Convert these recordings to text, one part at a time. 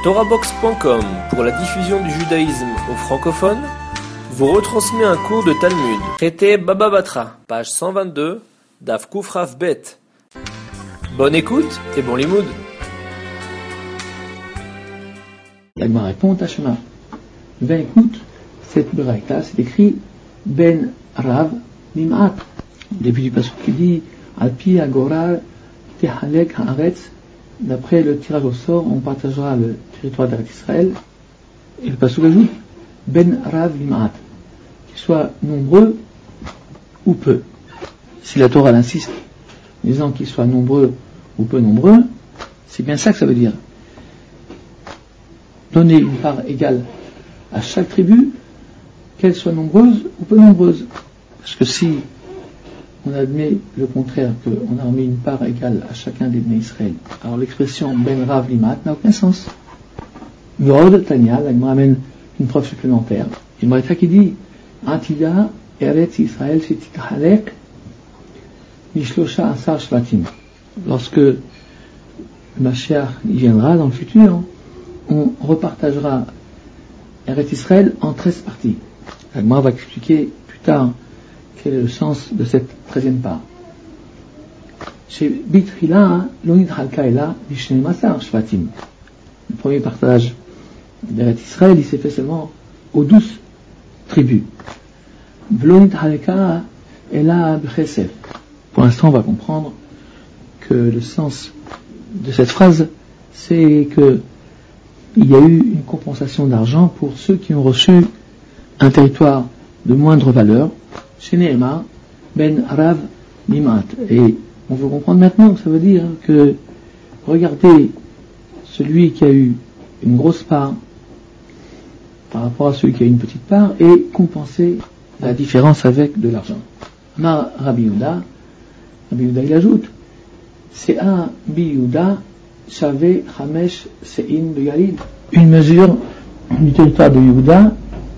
TorahBox.com, pour la diffusion du judaïsme aux francophones, vous retransmet un cours de Talmud. Traité Baba Batra, page 122, Daf Kuf Raf Bet. Bonne écoute et bon limoud. L'Agma répond à Shema. Ben écoute, cette braïta, c'est écrit Ben Rav Nim'at. Au début du passage qui dit Alpi Agora Tehalek Haaretz. D'après le tirage au sort, on partagera le territoire d'Israël. Et le passage ajoute Ben Rav Nim'at, qu'il soit nombreux ou peu. Si la Torah insiste, disant qu'il soit nombreux ou peu nombreux, c'est bien ça que ça veut dire. Donner une part égale à chaque tribu, qu'elle soit nombreuse ou peu nombreuse. Parce que si on admet le contraire, qu'on a remis une part égale à chacun des Bnei Israël, alors l'expression Ben Rav Limat n'a aucun sens. Yorod Tanya, là, il me ramène une preuve supplémentaire. Il me qui dit Atida Eretz Israël Shetithalek Mishlosha Asar Shvatim. Lorsque le Mashiach viendra dans le futur, on repartagera Eretz Israël en 13 parties. L'Agma va expliquer plus tard quel est le sens de cette 13e part. Chez Bitrila, l'Onid Halkaela, Vishne Masar Shvatim. Le premier partage d'Eretz Israël, il s'est fait seulement aux 12 tribus. L'Onid Halka Ela Bchesef. Pour l'instant, on va comprendre que le sens de cette phrase, c'est que il y a eu une compensation d'argent pour ceux qui ont reçu un territoire de moindre valeur, chez Nehemar, Ben Rav Nimat. Et on veut comprendre maintenant que ça veut dire que, regardez, celui qui a eu une grosse part par rapport à celui qui a eu une petite part et compenser la différence avec de l'argent. Mar Rabbi Yehuda il ajoute, c'est un Biyuda Shave Hamesh Sein de Galil. Une mesure du territoire de Yehuda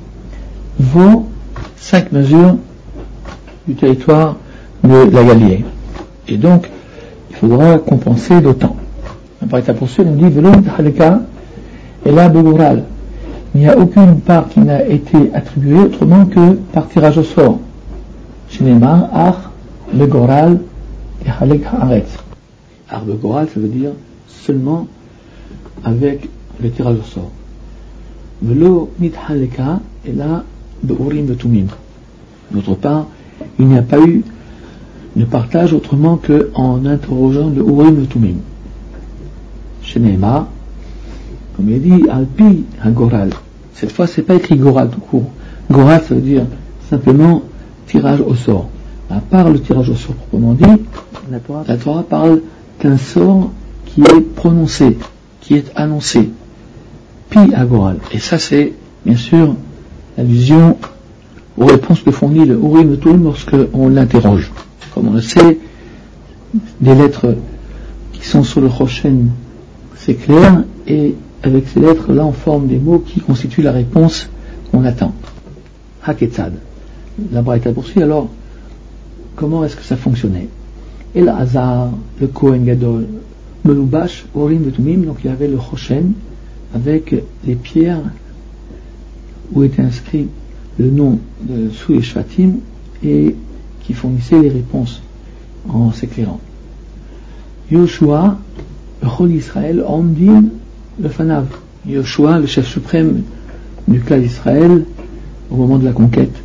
vaut 5 mesures du territoire de la Galilée. Et donc, il faudra compenser d'autant. Par état poursuite, on dit Velon Haleka et la Begoral. Il n'y a aucune part qui n'a été attribuée autrement que par tirage au sort. Shinema, Ar, Begoral et Halek Haaretz. Ar Begoral, ça veut dire seulement avec le tirage au sort. Velo Mithaleka et la Beurim Betumim. D'autre part, il n'y a pas eu de partage autrement qu'en interrogeant le Urim et Tumim. Chez Nehemar, comme il dit, Alpi Hagoral. Cette fois, c'est pas écrit Goral tout court. Goral, ça veut dire simplement tirage au sort. À part le tirage au sort proprement dit, la Torah parle d'un sort qui est prononcé, qui est annoncé. Pi Hagoral. Et ça, c'est bien sûr l'allusion aux réponses que fournit le Urim et Tumim lorsque on l'interroge. Comme on le sait, des lettres qui sont sur le Choshen, c'est clair, et avec ces lettres-là, on forme des mots qui constituent la réponse qu'on attend. Haketzad. La Braïta poursuit, alors, comment est-ce que ça fonctionnait? Et le Hazar, le Kohen Gadol, Melubash, Urim et Tumim, donc il y avait le Choshen, avec les pierres où était inscrit le nom de Sou et Shvatim et qui fournissait les réponses en s'éclairant. Yoshua, le Chol Israël, Omdim, le Fanav. Yoshua, le chef suprême du clan d'Israël au moment de la conquête.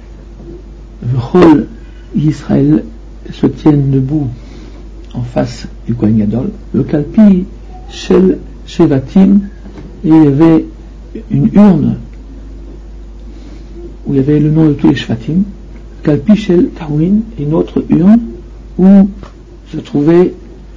Le Chol Israël se tiennent debout en face du Kohen Gadol. Le Kalpi, Shel Shevatim, et il y avait une urne où il y avait le nom de tous les Shvatim, Kalpi Shel Tawin, une autre urne où se trouvait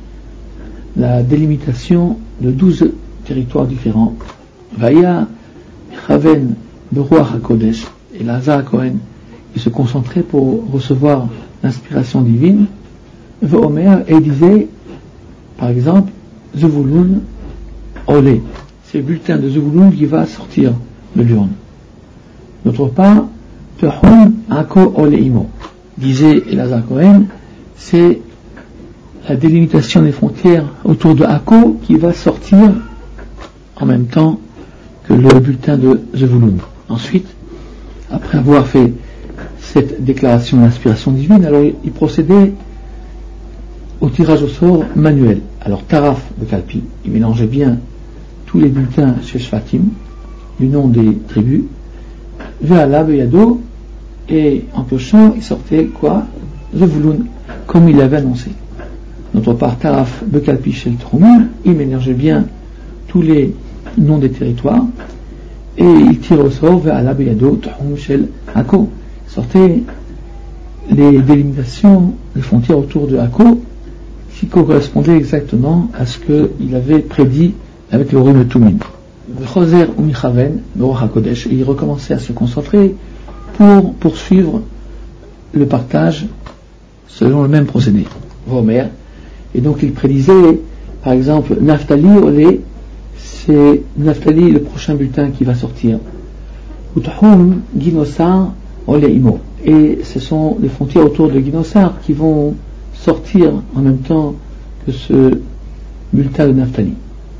la délimitation de 12 territoires différents. Vaya Chaven Beruach HaKodesh, et Lazar Cohen, il se concentrait pour recevoir l'inspiration divine. Veomer, et disait, par exemple, Zevulun Olé, c'est le bulletin de Zevulun qui va sortir de l'urne. D'autre part, Tehum Ako Oleimo, disait Elazar Cohen, c'est la délimitation des frontières autour de Akko qui va sortir en même temps que le bulletin de Zevulun. Ensuite, après avoir fait cette déclaration d'inspiration divine, alors il procédait au tirage au sort manuel. Alors Taraf de Kalpi, il mélangeait bien tous les bulletins chez Shvatim, du nom des tribus, Ve'ala Beyado, et en piochant, il sortait quoi? Zevulun, comme il l'avait annoncé. D'autre part, Taraf Bekalpi Shel Troumim, il mélangeait bien tous les noms des territoires, et il tirait au sort Ve'ala Beyado Troum Shel Akko. Il sortait les délimitations, les frontières autour de Akko, qui correspondaient exactement à ce qu'il avait prédit avec le Urim et Tumim. Choser ou Michaven, Beruach HaKodesh, et il recommençait à se concentrer pour poursuivre le partage selon le même procédé. Homer. Et donc il prédisait, par exemple, Naphtali Olé, c'est Naphtali le prochain bulletin qui va sortir. Uthum Ginosar Olé Imo. Et ce sont les frontières autour de Ginosar qui vont sortir en même temps que ce bulletin de Naphtali.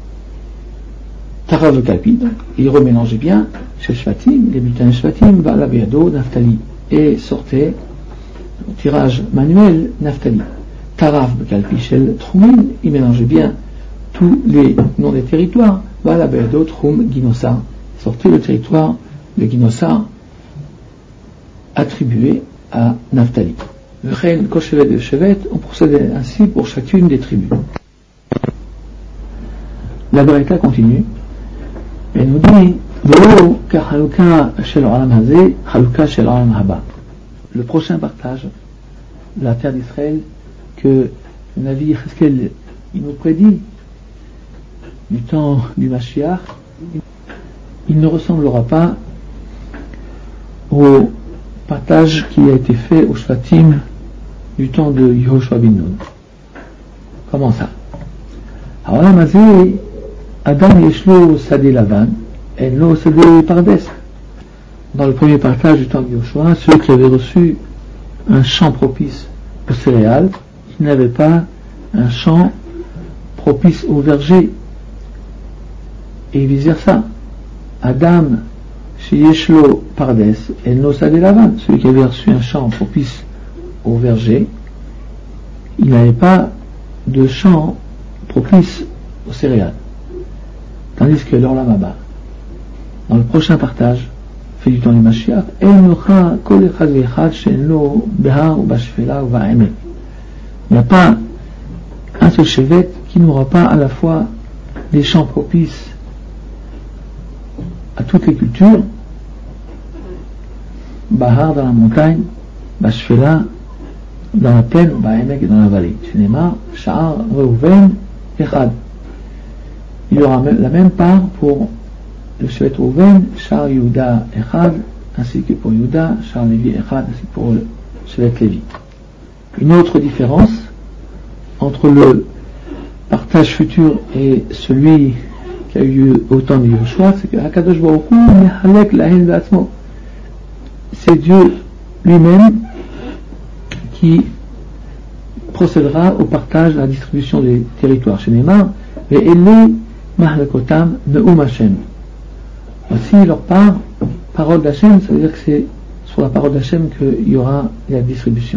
Tarav le Kalpi, donc, il remélangeait bien chez Shvatim, les bulletins de Shvatim, Ba'ala Beyado, Naphtali, et sortait au tirage manuel Naphtali. Tarav le Kalpi Shel Troumim, il mélangeait bien tous les noms des territoires, Ba'ala Beyado, Troum, Ginosar, sortait le territoire de Ginosar attribué à Naphtali. Le Chen Koshevet de Shevet, on procédait ainsi pour chacune des tribus. La Baraita continue. Et nous dit, le prochain partage de la terre d'Israël que le Navi Yecheskel il nous prédit du temps du Mashiach, il ne ressemblera pas au partage qui a été fait au Shvatim du temps de Yehoshua bin Nun. Comment ça? Adam Yeshlo Sadeh Lavan, et no Sadeh Pardes. Dans le premier partage du temps de Yoshua, ceux qui avaient reçu un champ propice aux céréales, ils n'avaient pas un champ propice au verger. Et vice versa. Adam Yeshlo Pardes, et no Sadeh Lavan, celui qui avait reçu un champ propice au verger, il n'avait pas de champ propice aux céréales. Tandis que l'Olam Haba, dans le prochain partage, fait du temps du Mashiach, il n'y a pas un seul chevet qui n'aura pas à la fois des champs propices à toutes les cultures, Bahar dans la montagne, Bashfela dans la plaine, Ba'emek dans la vallée. Cinéma, Sha'ar, Reuven, Echad. Il y aura la même part pour le Shevet Reuven, Sha'ar Yehuda Echad, ainsi que pour Yehuda, Sha'ar Lévi Echad, ainsi que pour le Shevet Lévi. Une autre différence entre le partage futur et celui qui a eu lieu au temps de Yoshua, c'est que Hakadosh Baruch Hu mehalek lahen be'atzmo. C'est Dieu lui-même qui procédera au partage, à la distribution des territoires. Chez Neymar, et Ele Mahlakotam Neum Hashem. Voici leur part, parole d'Hachem, ça veut dire que c'est sur la parole d'Hachem qu'il y aura la distribution.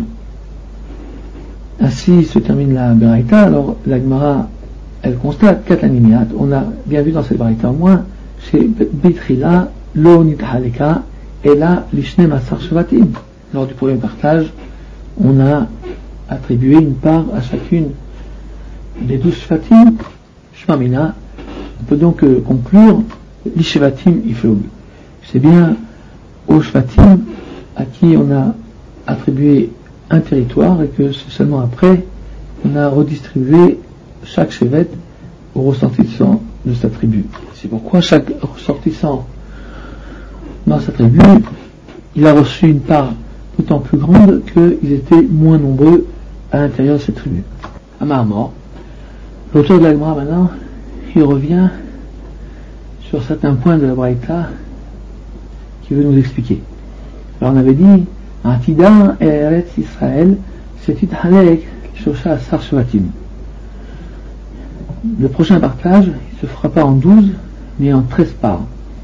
Ainsi se termine la Beraïta. Alors la Gemara, elle constate 4 animéat. On a bien vu dans cette Beraïta au moins, chez Bitrila, Lo Nithaleka, et là, Lishne Masar Shvatim. Lors du premier partage, on a attribué une part à chacune des 12 Shvatim, Shmamina. On peut donc conclure, Lishvatim Iflog. C'est bien aux Shvatim à qui on a attribué un territoire et que c'est seulement après on a redistribué chaque chevet aux ressortissants de sa tribu. C'est pourquoi chaque ressortissant dans sa tribu, il a reçu une part d'autant plus grande qu'ils étaient moins nombreux à l'intérieur de cette tribu. Amar Mor, l'auteur de la Gemara maintenant, il revient sur certains points de la Braïta qu'il veut nous expliquer. Alors on avait dit, Atida et Eretz Israël, c'est Ithalek, Shosha Asar Shvatim. Le prochain partage, il se fera pas en 12, mais en 13 parts.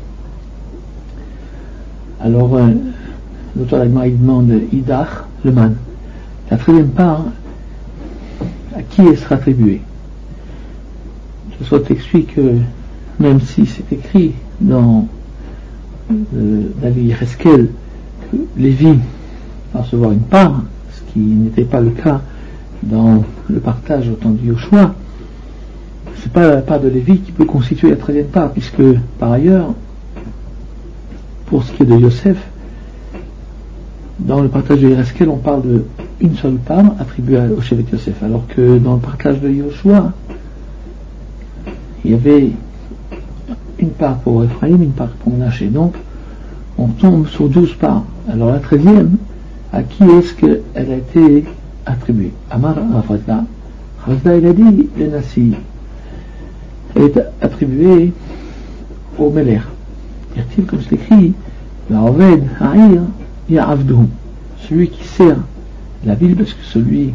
Alors, l'auteur de la Gemara, il demande Idach, le man. La 13e part, à qui elle sera attribuée? Je souhaite expliquer que, même si c'est écrit dans la vie Yecheskel, que Lévi va recevoir une part, ce qui n'était pas le cas dans le partage au temps de Yoshua, c'est pas la part de Lévi qui peut constituer la 13e part, puisque par ailleurs, pour ce qui est de Yosef, dans le partage de Yecheskel, on parle d'une seule part attribuée au Shevet Yosef, alors que dans le partage de Yoshua, il y avait une part pour Ephraïm, une part pour Menaché. Donc, on tombe sur 12 parts. Alors la 13e, à qui est-ce qu'elle a été attribuée? Amar Rafazda. Rafazda, il a dit, le Nassi. Elle est attribuée au Meler. Dire-t-il, comme c'est écrit, Ma'oved ha'ir ya'avduhu. Celui qui sert la ville, parce que celui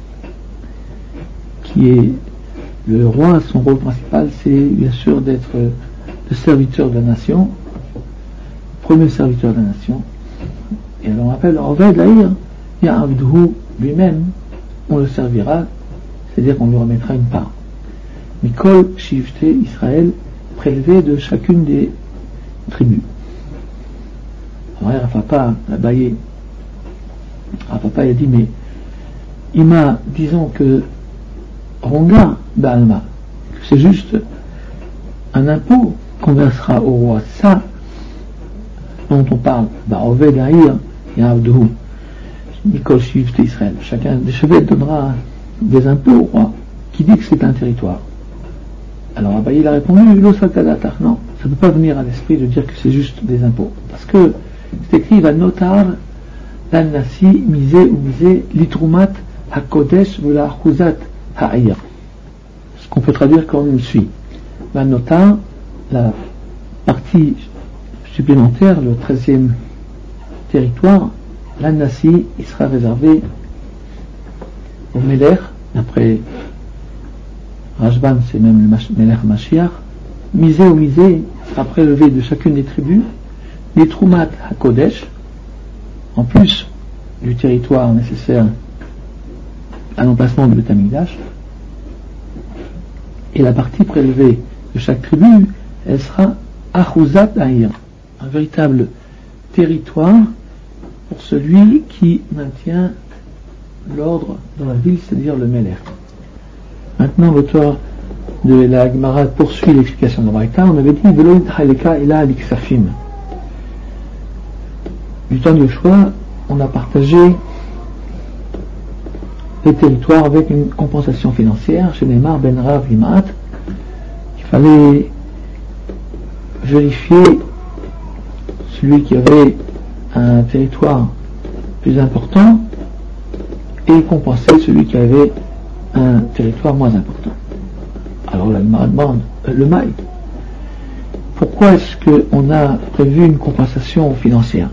qui est le roi, son rôle principal, c'est bien sûr d'être le serviteur de la nation, premier serviteur de la nation. Et alors on appelle Oved Lahir, Ya'avduhu, lui-même, on le servira, c'est-à-dire qu'on lui remettra une part. Mikol Shivte Israël, prélevé de chacune des tribus. Alors Rafapa a baillé. Rafapa a dit, mais Ima, disons que Ronga Baalma, c'est juste un impôt qu'on versera au roi. Ça dont on parle, Oved Lahir Ya'avduhu, Mikol Shivte Israël. Chacun des chevets donnera des impôts au roi, qui dit que c'est un territoire. Alors Abaye il a répondu, non, ça ne peut pas venir à l'esprit de dire que c'est juste des impôts. Parce que c'est écrit, va notar, lan nasi, misé ou misé, litrumat, hakodesh, vela chuzat, ha'ayir. Ce qu'on peut traduire comme suit. Va notar, la partie supplémentaire, le 13e territoire, lan nasi, il sera réservé au Meler, après Rajban, c'est même le Melech Mashiach. Misé ou misé sera prélevé de chacune des tribus, les Troumat HaKodesh, en plus du territoire nécessaire à l'emplacement de Beth Amikdash. Et la partie prélevée de chaque tribu, elle sera Achuzat Ahir, un véritable territoire pour celui qui maintient l'ordre dans la ville, c'est-à-dire le Melech. Maintenant, l'auteur de la Gemara poursuit l'explication de la Braïta. On avait dit Velo Haleka ila aliksafim. Du temps de Yoshua, on a partagé les territoires avec une compensation financière chez Neymar Ben Rav Limaat. Il fallait vérifier celui qui avait un territoire plus important et compenser celui qui avait un territoire moins important. Alors la Gemara demande le maï. Pourquoi est-ce qu'on a prévu une compensation financière?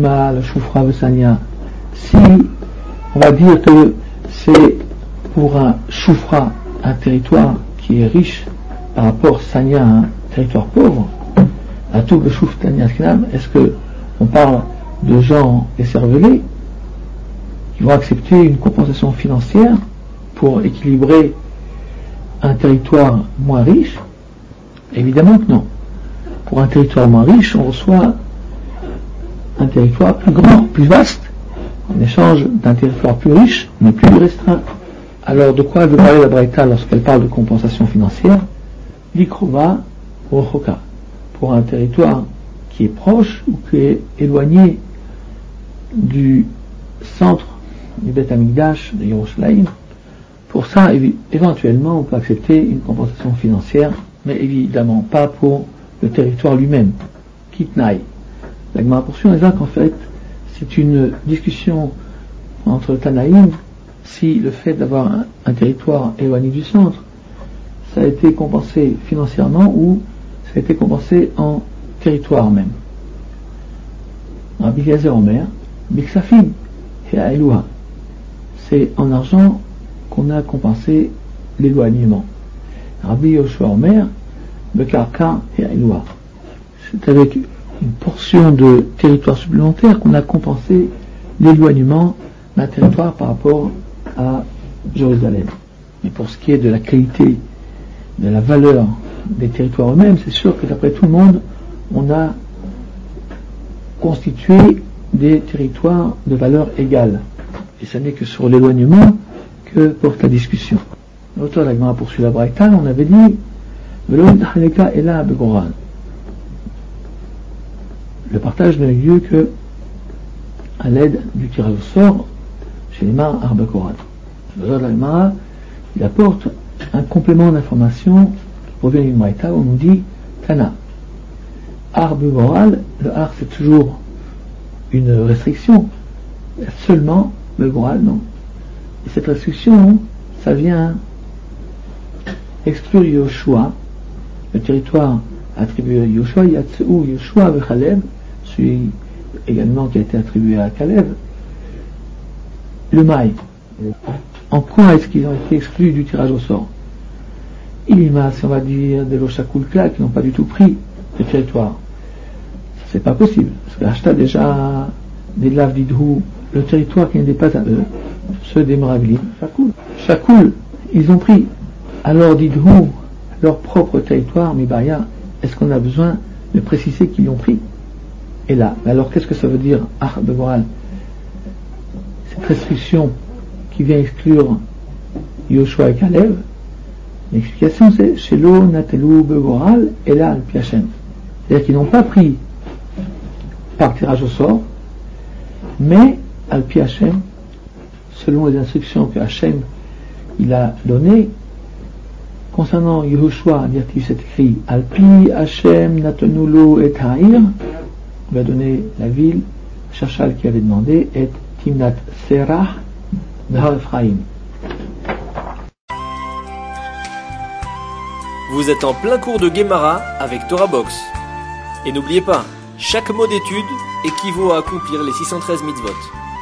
Si on va dire que c'est pour un choufra, un territoire qui est riche par rapport Sanya à un territoire pauvre, à tout le chouf Tanya Skinam, est-ce qu'on parle de gens écervelés qui vont accepter une compensation financière pour équilibrer un territoire moins riche? Évidemment que non. Pour un territoire moins riche, on reçoit un territoire plus grand, plus vaste, en échange d'un territoire plus riche, mais plus restreint. Alors, de quoi veut parler la Braïta lorsqu'elle parle de compensation financière? L'Ikrova Rochoka, pour un territoire qui est proche ou qui est éloigné du centre du Beth Amikdash de Yerushalayim. Pour ça, éventuellement, on peut accepter une compensation financière, mais évidemment pas pour le territoire lui-même. Kitnaï. La Gemara poursuit en disant qu'en fait, c'est une discussion entre Tanaïm si le fait d'avoir un territoire éloigné du centre, ça a été compensé financièrement ou ça a été compensé en territoire même. Rabbi Eliezer Omer, Biksafim, et Aïlouha. C'est en argent qu'on a compensé l'éloignement. Rabbi Yoshua Omer, Bekarka et Aïloua. C'est avec une portion de territoire supplémentaire qu'on a compensé l'éloignement d'un territoire par rapport à Jérusalem. Mais pour ce qui est de la qualité, de la valeur des territoires eux-mêmes, c'est sûr que d'après tout le monde, on a constitué des territoires de valeur égale. Et ce n'est que sur l'éloignement que porte la discussion. L'auteur de la Gemara poursuit la Braïta, on avait dit le partage n'a eu lieu que à l'aide du tirage au sort chez les Mar Arbe Koran. L'auteur de la Gemara, il apporte un complément d'information qui provient d'une Braïta où on nous dit Tana. Arbe Goral, le Ar c'est toujours une restriction, seulement le Goral non. Et cette restriction, ça vient exclure Yoshua, le territoire attribué à Yoshua, Yatseu, Yoshua et Kalev, celui également qui a été attribué à Kalev, le Maï. En quoi est-ce qu'ils ont été exclus du tirage au sort? Il y a, si on va dire, des Lochakulka qui n'ont pas du tout pris le territoire. Ça, c'est pas possible, parce que Hachta déjà des Lav d'Idhou, le territoire qui n'était pas à eux, ceux des Meraglim, Chakoul, ils ont pris. Alors d'Idhou, leur propre territoire, Mibaya, est-ce qu'on a besoin de préciser qu'ils l'ont pris? Et là, alors qu'est-ce que ça veut dire, de Goral? Cette restriction qui vient exclure Yoshua et Kalev, l'explication c'est Shelo Natelu Begoral et là Al Piachem. C'est-à-dire qu'ils n'ont pas pris par tirage au sort, mais Al Piachem, selon les instructions que Hachem il a données. Concernant Yehoshua, c'est écrit Alpi Hachem Natenulo et Haïr, on lui a donné la ville, Shachal qui avait demandé, et Timnat Serah Behar Ephraim. Vous êtes en plein cours de Gemara avec Torah Box. Et n'oubliez pas, chaque mot d'étude équivaut à accomplir les 613 mitzvot.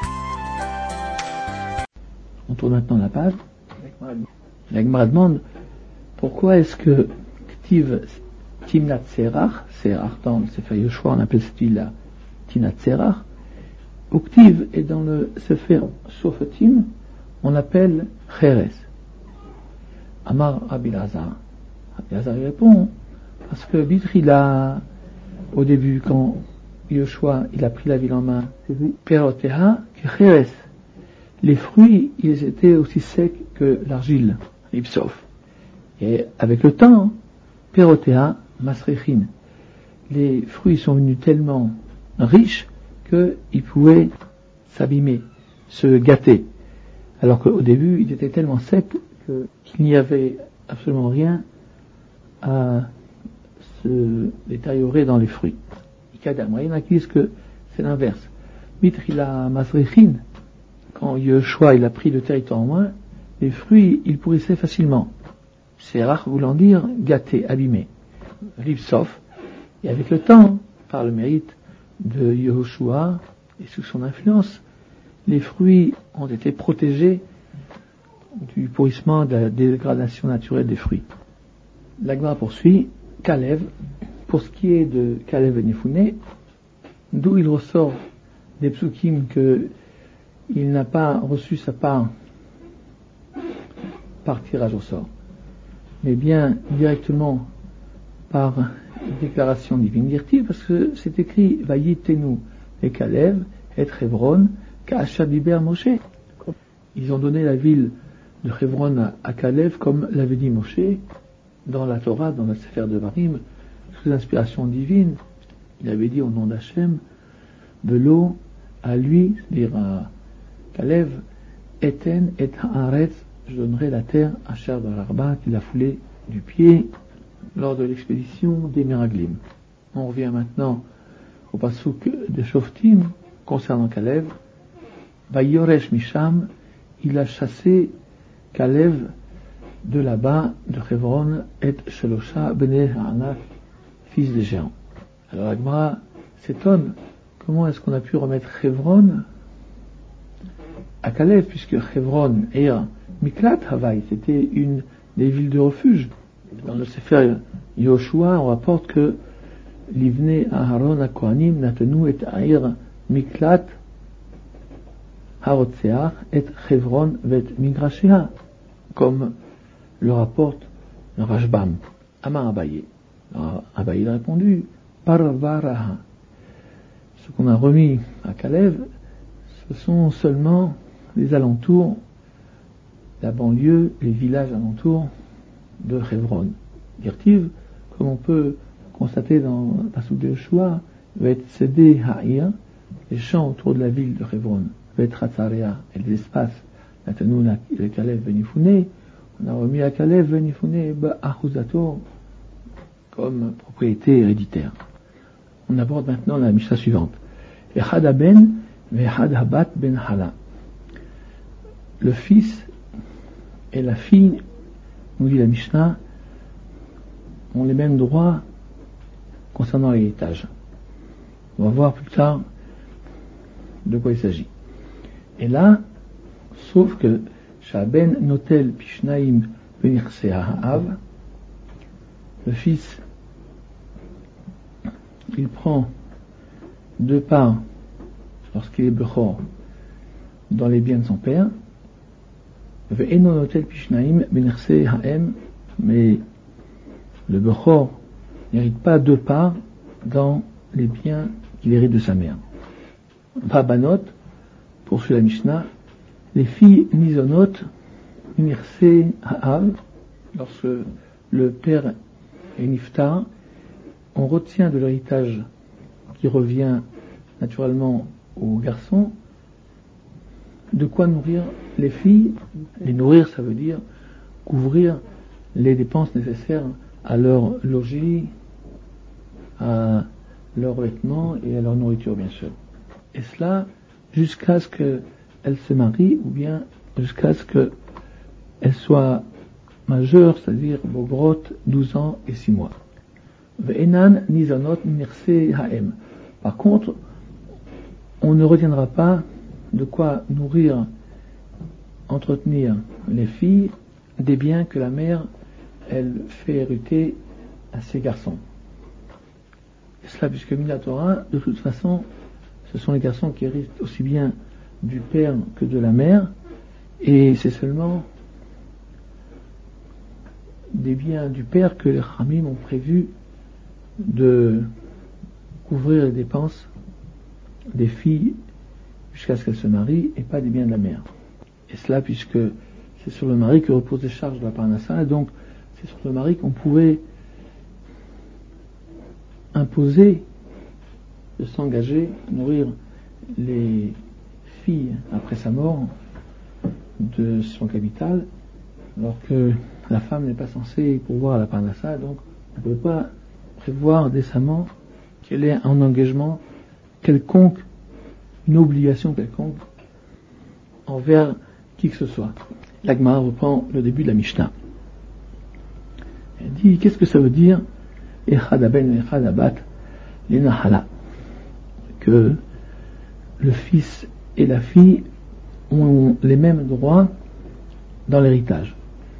On tourne maintenant la page. La Gemara demande pourquoi est-ce que Ktiv Timnat Serach, dans le Sefer Yoshua, on appelle cette ville-là Timnat Serach, ou Ktiv est dans le Sefer Sofatim, on appelle Cheres. Amar Rabbi Lazar. Rabbi Lazar répond parce que Bitrila, au début, quand Yoshua il a pris la ville en main, Peroteha que Cheres. Les fruits, ils étaient aussi secs que l'argile, l'ipsof. Et avec le temps, Perotea, Masrechin, les fruits sont venus tellement riches qu'ils pouvaient s'abîmer, se gâter. Alors qu'au début, ils étaient tellement secs qu'il n'y avait absolument rien à se détériorer dans les fruits. Il y en a qui disent que c'est l'inverse. Mitrila Masrechin, quand Yehoshua il a pris le territoire en main, les fruits ils pourrissaient facilement. C'est rare voulant dire gâté, abîmé. Rivsof, et avec le temps, par le mérite de Yehoshua et sous son influence, les fruits ont été protégés du pourrissement, de la dégradation naturelle des fruits. L'Agma poursuit, Kalev, pour ce qui est de Kalev et Nefouné, d'où il ressort des psukim que il n'a pas reçu sa part par tirage au sort, mais bien directement par déclaration divine directive, parce que c'est écrit Vayitenu et Kalev et Hebron Ka'asher Diber Moshe. Ils ont donné la ville de Hebron à Kalev comme l'avait dit Moshe dans la Torah, dans la Sefer Devarim, sous inspiration divine. Il avait dit au nom d'Hachem, Belo, à lui, c'est-à-dire à Kalev, Eten et Haaretz, je donnerai la terre à Cher de l'Arba qu'il a foulé du pied lors de l'expédition des Meraglim. On revient maintenant au passouk de Shoftim concernant Kalev. Vayoresh Misham, il a chassé Kalev de là-bas, de Hebron, et Shelosha Bnei Ha'anak, fils des géants. Alors Agmara s'étonne, comment est-ce qu'on a pu remettre Hebron à Kalev, puisque Hebron et Miklat Havaï, c'était une des villes de refuge. Dans le Sefer Yoshua, on rapporte que Livne Aharon HaKohanim Natenu et Aïr Miklat Harotseach et Chevron vet Migrashea, comme le rapporte le Rashbam. Amar Abaye. Abaye a répondu, Parvaraha. Ce qu'on a remis à Kalev, ce sont seulement les alentours, la banlieue, les villages alentours de Chevron. Dirtiv, comme on peut constater dans la Passouk de Yoshua, va être Sédé Ha'ir, les champs autour de la ville de Chevron, va être Hatzarea, et les espaces, maintenant le Kalev Venifune, on a remis à Kalev Venifune Ba'achuzato comme propriété héréditaire. On aborde maintenant la Mishnah suivante. Echad haben ve'echad habat ben hala. Le fils et la fille, nous dit la Mishnah, ont les mêmes droits concernant l'héritage. On va voir plus tard de quoi il s'agit. Et là, sauf que Shaben notel pishnaim benichsea ha'av, le fils, il prend 2 parts lorsqu'il est bechor dans les biens de son père, ve'eno notel pishnaim benichsea ha'em, mais le bechor n'hérite pas 2 parts dans les biens qu'il hérite de sa mère. Vabanot, poursuit la Mishnah, les filles nisonot nirse ha'av, lorsque le père est niftar, on retient de l'héritage qui revient naturellement aux garçons de quoi nourrir les filles. Les nourrir, ça veut dire couvrir les dépenses nécessaires à leur logis, à leurs vêtements et à leur nourriture, bien sûr. Et cela jusqu'à ce qu'elle se marie, ou bien jusqu'à ce qu'elle soit majeure, c'est-à-dire bogrotte, 12 ans et 6 mois. Ve'enan nizanot nirse ha'em. Par contre, on ne retiendra pas de quoi nourrir, entretenir les filles des biens que la mère, elle fait hériter à ses garçons. Et cela puisque Minatora, de toute façon, ce sont les garçons qui héritent aussi bien du père que de la mère, et c'est seulement des biens du père que les Khamim ont prévu de couvrir les dépenses des filles jusqu'à ce qu'elles se marient, et pas des biens de la mère. Et cela puisque c'est sur le mari que reposent les charges de la parnassa, et donc c'est sur le mari qu'on pouvait imposer de s'engager à nourrir les filles après sa mort de son capital, alors que la femme n'est pas censée pourvoir à la parnassa, donc on ne peut pas prévoir décemment qu'elle ait un engagement quelconque, une obligation quelconque envers qui que ce soit. La Gemara reprend le début de la Mishnah. Elle dit, qu'est-ce que ça veut dire Echad haben echad habat l'inahala, que le fils et la fille ont les mêmes droits dans l'héritage.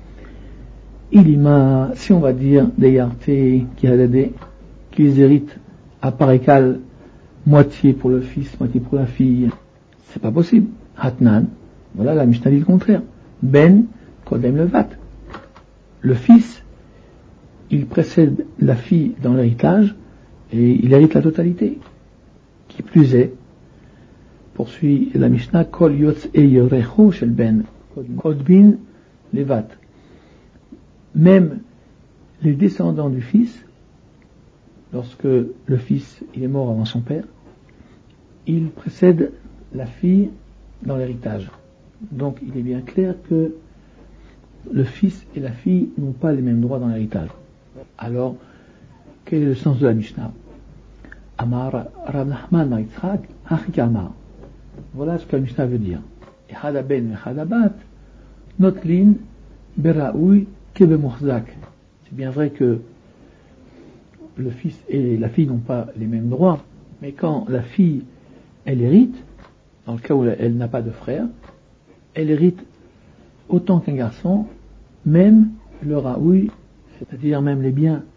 Ilima, si on va dire des yarté qui a aidé, qu'ils héritent à part égale, moitié pour le fils, moitié pour la fille, c'est pas possible. Hatnan, voilà la Mishnah dit le contraire. Ben kodem levat. Le fils, il précède la fille dans l'héritage et il hérite la totalité. Qui plus est, poursuit la Mishnah, kol yotz e yorecho shel ben kodbin levat. Même les descendants du fils, lorsque le fils il est mort avant son père, il précède la fille dans l'héritage. Donc il est bien clair que le fils et la fille n'ont pas les mêmes droits dans l'héritage. Alors, quel est le sens de la Mishnah? Amar Rav Nachman bar Yitzchak Hachik Amar. Voilà ce que la Mishnah veut dire. Echad haben vechad habat notlin beraoui kebe muchzak. C'est bien vrai que le fils et la fille n'ont pas les mêmes droits, mais quand la fille elle hérite, dans le cas où elle n'a pas de frère, elle hérite autant qu'un garçon, même le raoui, c'est-à-dire même les biens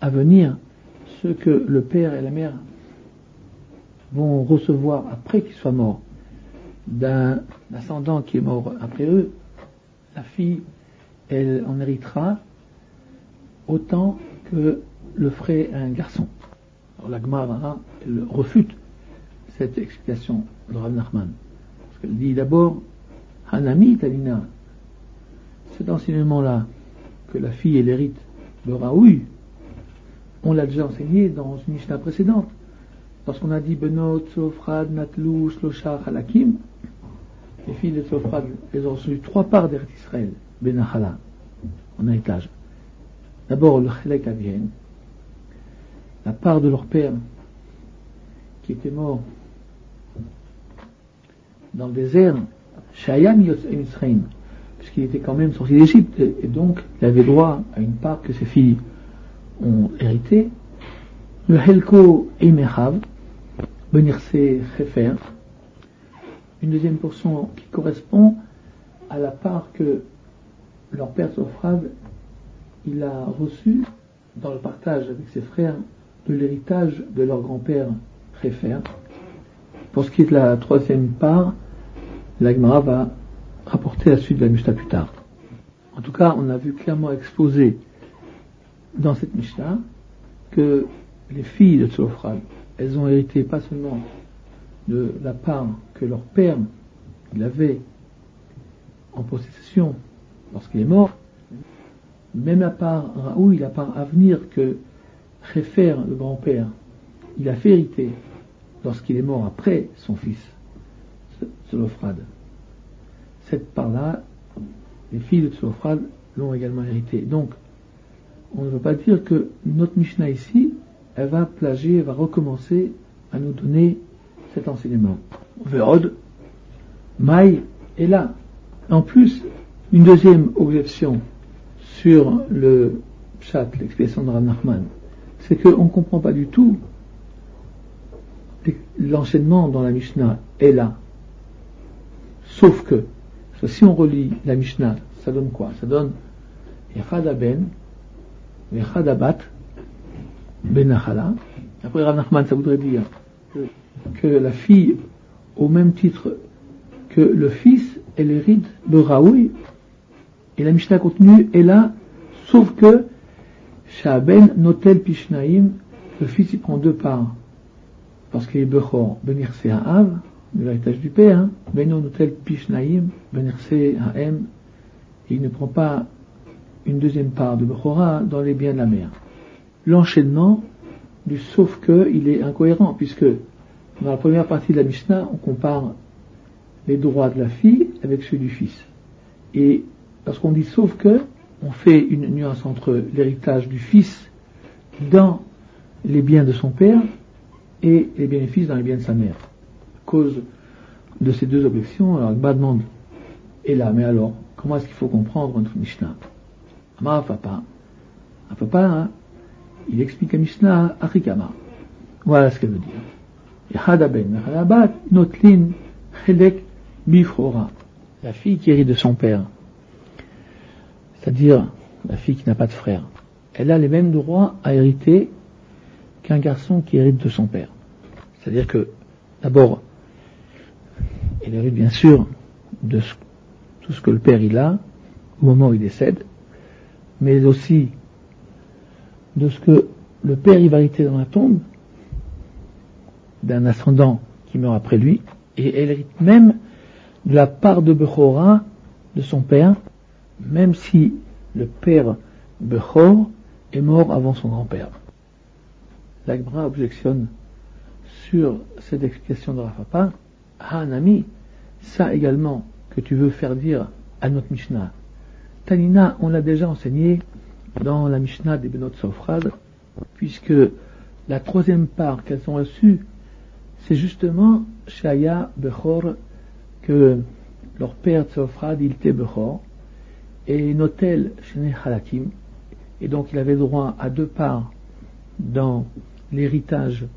à venir ce que le père et la mère vont recevoir après qu'ils soient morts d'un ascendant qui est mort après eux, la fille, elle en héritera autant que le ferait un garçon. Alors la Gemara, elle refute cette explication de Rav Nachman. Parce qu'elle dit d'abord, Hanami Talina, cet enseignement-là, que la fille elle hérite de Raoui, on l'a déjà enseigné dans une Mishnah précédente. Lorsqu'on a dit Benot, Tzofrad, Natlou, Shloshar, Halakim, les filles de Tzofrad, elles ont reçu 3 parts d'Eretz Israël, Benachala, en héritage. D'abord le Chelek Avien, la part de leur père qui était mort dans le désert, Shayam Yotzei Mitzrayim, puisqu'il était quand même sorti d'Égypte, et donc il avait droit à une part que ses filles ont hérité. Le Helko Eimechav, Benirse Chefer, une deuxième portion qui correspond à la part que leur père Tzofrad il a reçu dans le partage avec ses frères de l'héritage de leur grand-père Chefer. Pour ce qui est de la troisième part, la Gemara va rapporter la suite de la Mishnah plus tard. En tout cas, on a vu clairement exposé dans cette Mishnah que les filles de Tzofrad, elles ont hérité pas seulement de la part que leur père il avait en possession lorsqu'il est mort, même la part Raoui, la part à venir que Chefer, le grand-père, il a fait hériter lorsqu'il est mort après son fils Tzofrad. Cette part-là, les filles de Tzofrad l'ont également hérité. Donc, on ne veut pas dire que notre Mishnah ici, elle va plagier, elle va recommencer à nous donner cet enseignement. Ve'od, Maï est là. En plus, une deuxième objection sur le pshat, l'expression de Rav Nachman, c'est qu'on ne comprend pas du tout l'enchaînement dans la Mishnah est là. Sauf que, si on relit la Mishnah, ça donne quoi? Ça donne Echad Ben, Echad Bat, Benachala. Après Rav Nachman, ça voudrait dire que la fille, au même titre que le fils, elle hérite de Raoui. Et la Mishnah continue, est là, sauf que Sha'aben Notel Pishnaim, le fils il prend 2 parts. Parce qu'il est Bechor, Benirse Ha'av, de l'héritage du père, Beno Notel Pishnaim, Benirse Ha'em, et il ne prend pas une deuxième part de Bechora dans les biens de la mère. L'enchaînement du sauf que, il est incohérent, puisque dans la première partie de la Mishnah, on compare les droits de la fille avec ceux du fils. Et lorsqu'on dit sauf que, on fait une nuance entre l'héritage du fils dans les biens de son père et les bénéfices dans les biens de sa mère. À cause de ces deux objections, alors Agba demande, et là, mais alors, comment est-ce qu'il faut comprendre notre Mishnah? Amar Papa, un papa, hein, il explique la Mishnah Achikama. Voilà ce qu'elle veut dire. Yahadaben, Yahadabat, Notlin, Chelek, Bifrora. La fille qui hérite de son père, c'est-à-dire la fille qui n'a pas de frère, elle a les mêmes droits à hériter qu'un garçon qui hérite de son père. C'est-à-dire que, d'abord, elle hérite bien sûr de tout ce que le père il a au moment où il décède, mais aussi de ce que le père il va hériter dans la tombe d'un ascendant qui meurt après lui, et elle hérite même de la part de Bechora de son père, même si le père Bechor est mort avant son grand-père. La Gemara objectionne sur cette explication de Rafapa, un ami, ça également que tu veux faire dire à notre Mishnah. Tanina, on l'a déjà enseigné dans la Mishnah des Benot Tzofrad, puisque la troisième part qu'elles ont reçue, c'est justement Shaya Bechor, que leur père Tzofrad, il était Bechor, et Notel Shene Halakim, et donc il avait droit à 2 parts dans l'héritage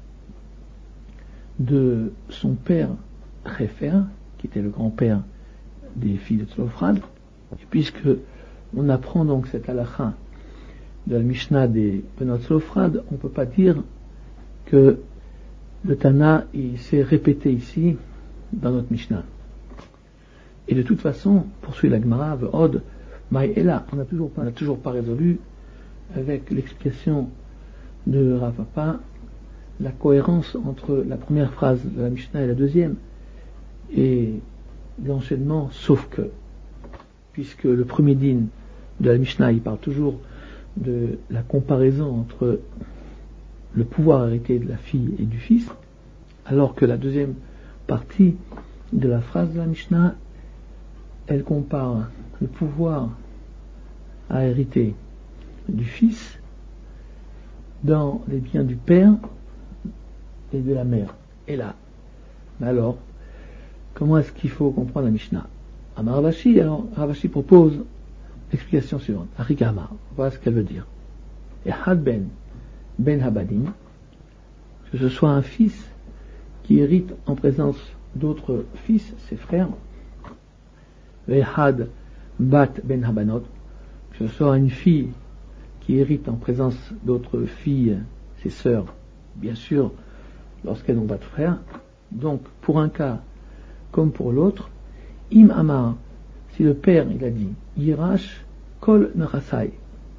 de son père Chefer, qui était le grand-père des filles de Tzofrad, et puisque on apprend donc cette halakha de la Mishnah des Benot Tzlofrad, on ne peut pas dire que le Tana il s'est répété ici dans notre Mishnah. Et de toute façon, poursuit la Gemara, Ve'od, Maïela, on n'a toujours pas résolu avec l'explication de Rav Papa la cohérence entre la première phrase de la Mishnah et la deuxième, et l'enchaînement, sauf que, puisque le premier din de la Mishnah, il parle toujours de la comparaison entre le pouvoir hérité de la fille et du fils, alors que la deuxième partie de la phrase de la Mishnah, elle compare le pouvoir à hériter du fils dans les biens du père et de la mère. Et là, mais alors, comment est-ce qu'il faut comprendre la Mishnah? Amar Ravashi, alors Ravashi propose l'explication suivante. Arikama, voilà ce qu'elle veut dire. Et Had ben Habadim, que ce soit un fils qui hérite en présence d'autres fils, ses frères, et Had bat ben Habanot, que ce soit une fille qui hérite en présence d'autres filles, ses sœurs, bien sûr, lorsqu'elles n'ont pas de frères. Donc, pour un cas comme pour l'autre, Im Amar, si le père il a dit Yirash Kol Nachasai,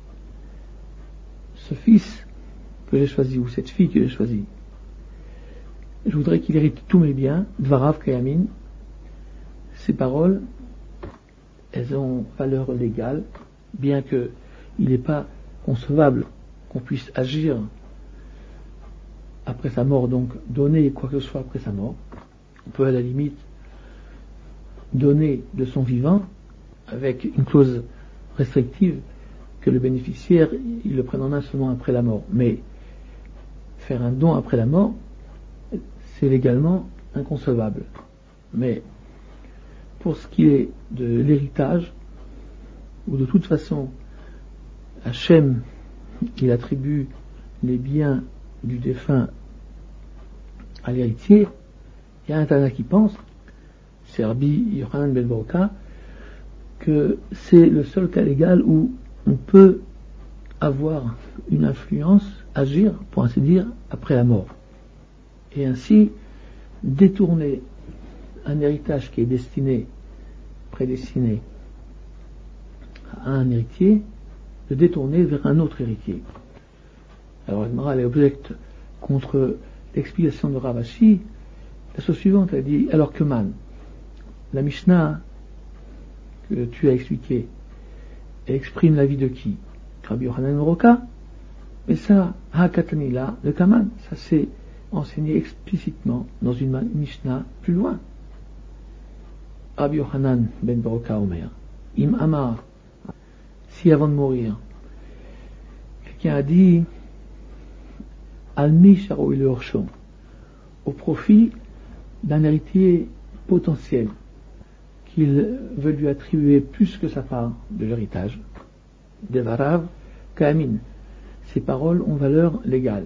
ce fils que j'ai choisi, ou cette fille que j'ai choisie, je voudrais qu'il hérite tous mes biens, Dvarav Kayamin, ces paroles, elles ont valeur légale, bien que il n'est pas concevable qu'on puisse agir après sa mort, donc donner quoi que ce soit après sa mort. On peut à la limite donner de son vivant avec une clause restrictive que le bénéficiaire il le prenne en main seulement après la mort. Mais faire un don après la mort, c'est légalement inconcevable. Mais pour ce qui est de l'héritage, ou de toute façon Hachem il attribue les biens du défunt à l'héritier, il y a un Tana qui pense, c'est Rabbi Yochanan ben Broka, que c'est le seul cas légal où on peut avoir une influence, agir, pour ainsi dire, après la mort. Et ainsi détourner un héritage qui est prédestiné à un héritier, de détourner vers un autre héritier. Alors Admara elle objecte contre l'explication de Ravashi la chose suivante, elle dit alors que man, la Mishnah que tu as expliquée, elle exprime l'avis de qui? Rabbi Yochanan Roka, mais ça, Hakatanila, le Kaman, ça s'est enseigné explicitement dans une Mishnah plus loin. Rabbi Yochanan ben Baroka Omer, Im Amar, si avant de mourir, quelqu'un a dit Almi Sharo il Orshon, au profit d'un héritier potentiel qu'il veut lui attribuer plus que sa part de l'héritage, Devarav Kamin, ces paroles ont valeur légale.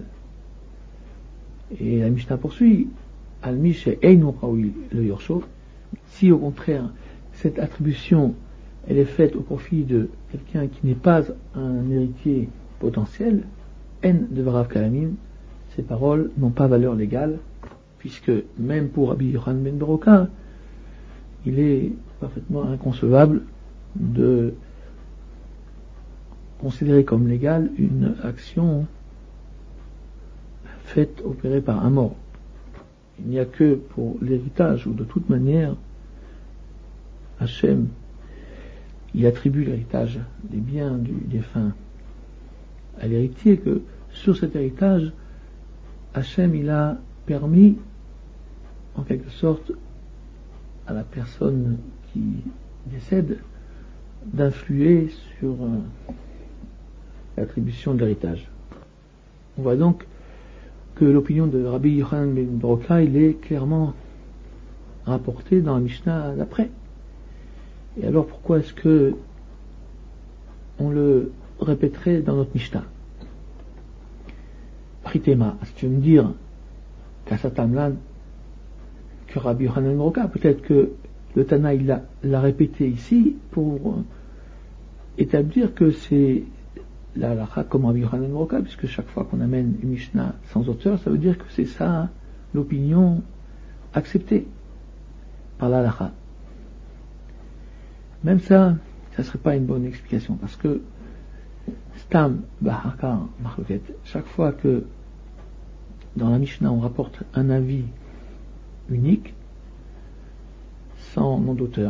Et la Mishnah poursuit Almi She'einu Raoui le Yorsho, si au contraire cette attribution elle est faite au profit de quelqu'un qui n'est pas un héritier potentiel, En Devarav Kamin, ces paroles n'ont pas valeur légale, puisque même pour Rabbi Yochanan ben Baroka, il est parfaitement inconcevable de considérer comme légale une action faite, opérée par un mort. Il n'y a que pour l'héritage, où de toute manière, Hachem, il attribue l'héritage des biens du défunt à l'héritier, que sur cet héritage, Hachem, il a permis, en quelque sorte, à la personne qui décède d'influer sur l'attribution de l'héritage. On voit donc que l'opinion de Rabbi Yochanan ben Baroka, il est clairement rapportée dans la Mishnah d'après. Et alors pourquoi est-ce que on le répéterait dans notre Mishnah? Pritema, est-ce que tu veux me dire qu'Asatamlan, que Rabbi Yochanan ben Baroka, peut-être que le Tana il l'a répété ici pour établir que c'est la halakha comme Rabbi Yochanan ben Roka, puisque chaque fois qu'on amène une Mishnah sans auteur, ça veut dire que c'est ça l'opinion acceptée par la halakha. Même ça serait pas une bonne explication, parce que Stam Bahaka Marloket, chaque fois que dans la Mishnah on rapporte un avis unique, sans nom d'auteur,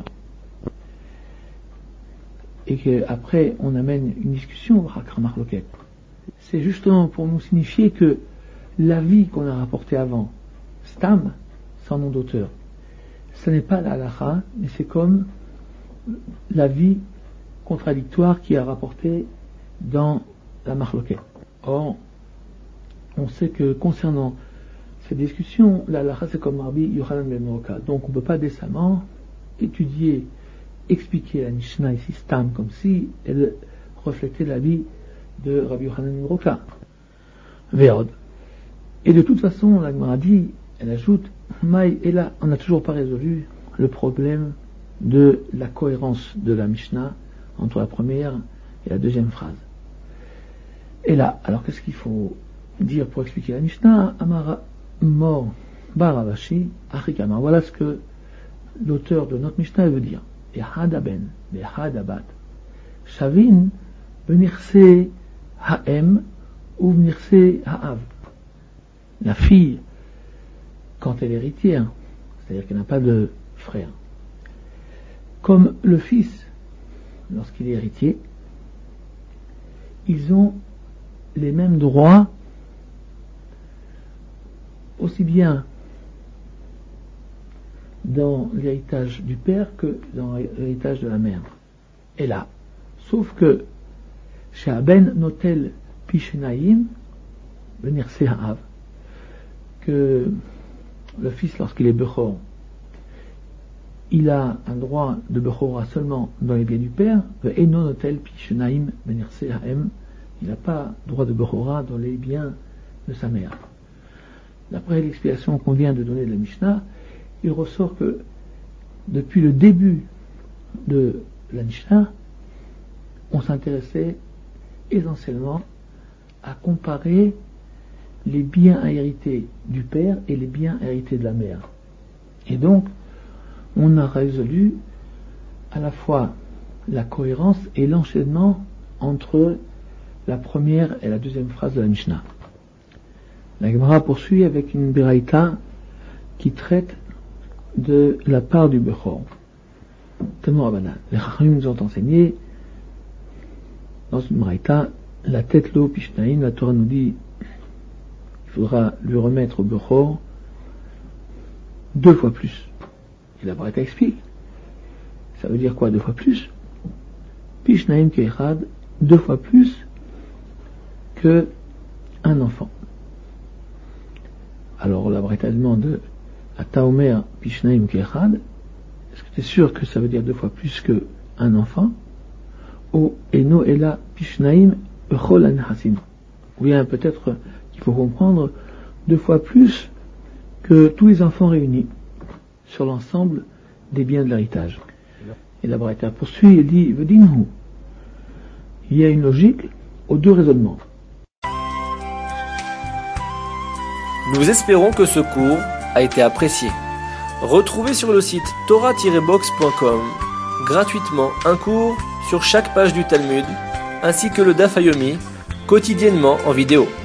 et qu'après on amène une discussion Bahaka Marloket, c'est justement pour nous signifier que l'avis qu'on a rapporté avant, Stam, sans nom d'auteur, ce n'est pas la halakha, mais c'est comme l'avis contradictoire qui a rapporté dans la Marloquet. Or, on sait que concernant cette discussion, la halakha c'est comme Rabbi Yochanan ben Roka. Donc on ne peut pas décemment étudier, expliquer la Mishnah ici, Stam, comme si elle reflétait l'avis de Rabbi Yochanan ben Roka. Veod. Et de toute façon, la Gemara dit, elle ajoute, Maï, et là, on n'a toujours pas résolu le problème de la cohérence de la Mishnah entre la première et la deuxième phrase. Et là, alors qu'est-ce qu'il faut dire pour expliquer la Mishnah? Amara mor baravashi achikamar. Voilà ce que l'auteur de notre Mishnah veut dire. Ehadaben, behadabat, shavin, benirse haem ou benirse haav. La fille, quand elle est héritière, c'est-à-dire qu'elle n'a pas de frère, comme le fils, lorsqu'il est héritier, ils ont les mêmes droits, aussi bien dans l'héritage du père que dans l'héritage de la mère. Et là, sauf que chez Aben Notel Pishenaïm, venir Sehav, que le fils, lorsqu'il est Bechor, il a un droit de Bechora seulement dans les biens du père, et non Notel Pishenaïm, venir Sehaem, il n'a pas droit de Bechora dans les biens de sa mère. D'après l'explication qu'on vient de donner de la Mishnah, il ressort que depuis le début de la Mishnah, on s'intéressait essentiellement à comparer les biens à hériter du père et les biens à hériter de la mère. Et donc, on a résolu à la fois la cohérence et l'enchaînement entre la première et la deuxième phrase de la Mishnah. La Gemara poursuit avec une Beraïta qui traite de la part du Bechor. Tellement Rabbanan. Les Chachamim nous ont enseigné dans une Beraïta, la tête l'eau Pishnaïm, la Torah nous dit il faudra lui remettre au Bechor 2 fois plus. Et la Beraïta explique. Ça veut dire quoi 2 fois plus? Pishnaïm Keichad, 2 fois plus que un enfant. Alors la Beraïta demande à Taomer Pishnaïm Keichad, est-ce que tu es sûr que ça veut dire 2 fois plus que un enfant? Ou Eno Ela Pishnaïm Echol Anhasim. Ou bien peut-être qu'il faut comprendre 2 fois plus que tous les enfants réunis sur l'ensemble des biens de l'héritage. Et la Beraïta poursuit et dit Vedinhu. Il y a une logique aux 2 raisonnements. Nous espérons que ce cours a été apprécié. Retrouvez sur le site torah-box.com gratuitement un cours sur chaque page du Talmud, ainsi que le Daf Yomi, quotidiennement en vidéo.